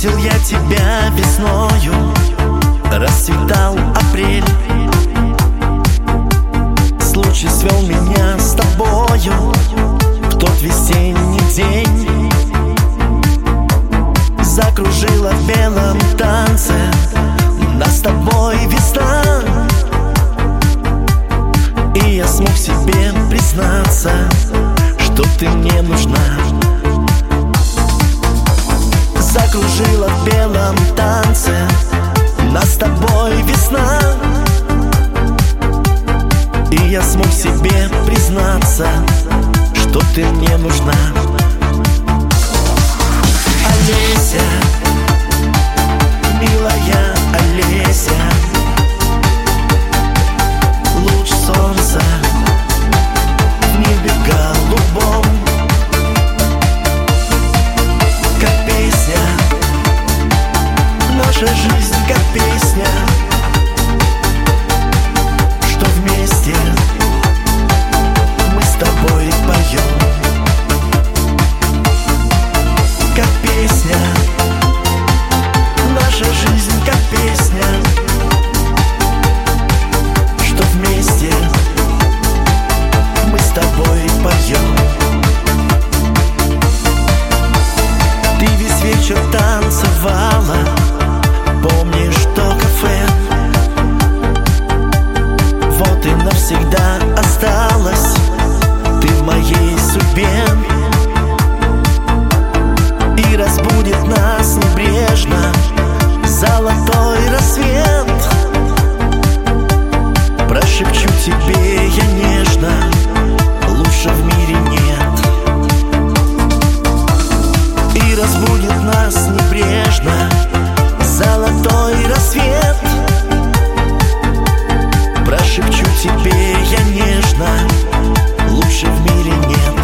Встретил я тебя весною, расцветал апрель. Случай свел меня с тобою в тот весенний день. Закружила в белом танце нас с тобой весна, и я смог себе признаться, что ты мне нужна. Закружила в белом танце нас с тобой весна, и я смог себе признаться, что ты мне нужна. Олеся, милая Олеся, луч солнца в небе голубом, как песня, наша жизнь как песня, что вместе мы с тобой поем. Как песня, наша жизнь как песня, что вместе мы с тобой поем. Ты весь вечер танцевала, помнишь то кафе? Вот и навсегда осталась ты в моей судьбе. И разбудит нас небрежно золотой рассвет. Прошепчу тебе я нежно, лучше в мире нет. И разбудит нас небрежно золотой рассвет. Прошепчу тебе я нежно, лучше в мире нет.